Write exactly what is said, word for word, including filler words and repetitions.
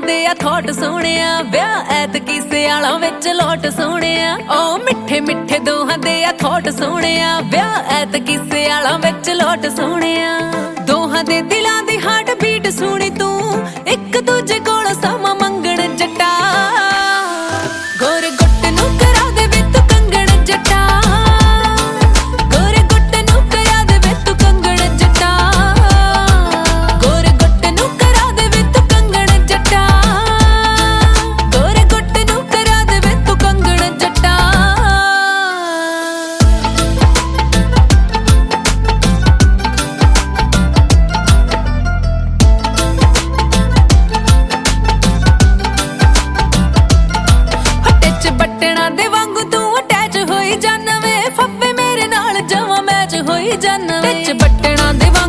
दे आ thought सोहणिया ब्याह ऐतकी सियालां विच लोट सोहणिया ओ मिठे मिठे दोहां दे आ थॉट सोहणिया ब्याह ऐतकी सियालां विच लोट सोहणिया दोहां दे दिलां दी हार्ट बीट सुणी तू एक दूजे कोल समा मंगण जट्टा गोरे गुੱਟ ਨੂੰ करा दे वे तू कंगण जट्टा गोरे गुੱਟ ਨੂੰ करा दे वे तू कंगण जट्टा गोरे गुੱਟ ਨੂੰ करा दे वे तू कंगण जट्टा गोरे गुੱਟ ਨੂੰ करा दे वे तू कंगण जट्टा बटना दे वांगू तू अटैच होई जाना वे फप्पे मेरे नाल जवां मैच होई जाना वे बटना दे